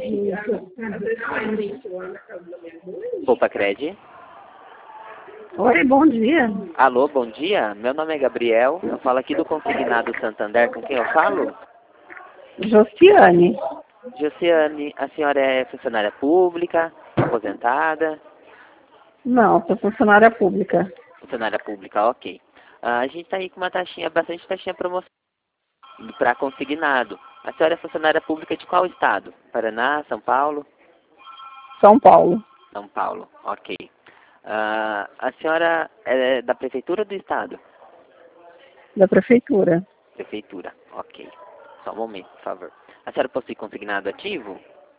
Poupa Cred. Oi, bom dia. Alô, bom dia. Meu nome é Gabriel. Eu falo aqui do Consignado Santander. Com quem eu falo? Josiane. Josiane, a senhora é funcionária pública, aposentada? Não, sou funcionária pública. Funcionária pública, ok. A gente está aí com uma taxinha, bastante taxinha promocional para consignado. A senhora é funcionária pública de qual estado? Paraná, São Paulo? São Paulo. São Paulo, ok. A senhora é da prefeitura ou do estado? Da prefeitura. Prefeitura, ok. Só um momento, por favor. A senhora possui consignado ativo?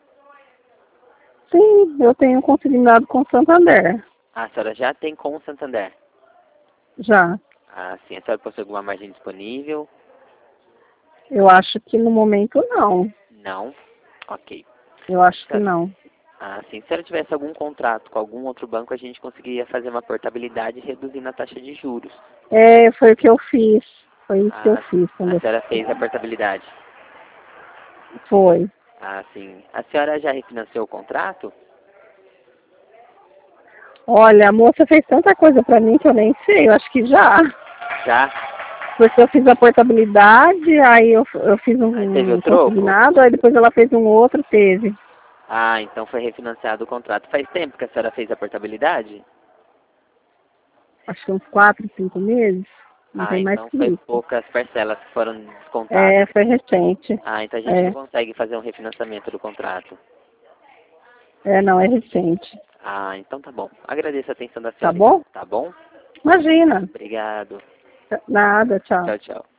Sim, eu tenho consignado com Santander. A senhora já tem com o Santander? Já. Sim. A senhora possui alguma margem disponível? Eu acho que no momento não. Não? Ok. Eu acho que não. Sim. Se ela tivesse algum contrato com algum outro banco, a gente conseguiria fazer uma portabilidade reduzindo a taxa de juros. É, foi o que eu fiz. Foi isso que eu fiz. A senhora fez a portabilidade? Foi. Sim. A senhora já refinanciou o contrato? Olha, a moça fez tanta coisa pra mim que eu nem sei. Eu acho que já. Já? Porque eu fiz a portabilidade, aí eu fiz Teve o um troco? consignado, aí depois ela fez um outro, teve. Então foi refinanciado o contrato. Faz tempo que a senhora fez a portabilidade? Acho que uns 4, 5 meses. Não tem mais Então que foi isso. poucas parcelas que foram descontadas. É, foi recente. Então a gente não consegue fazer um refinanciamento do contrato. É, não, é recente. Então tá bom. Agradeço a atenção da Tá senhora. bom? Tá bom? Imagina. Obrigado. Nada, tchau. Tchau, tchau.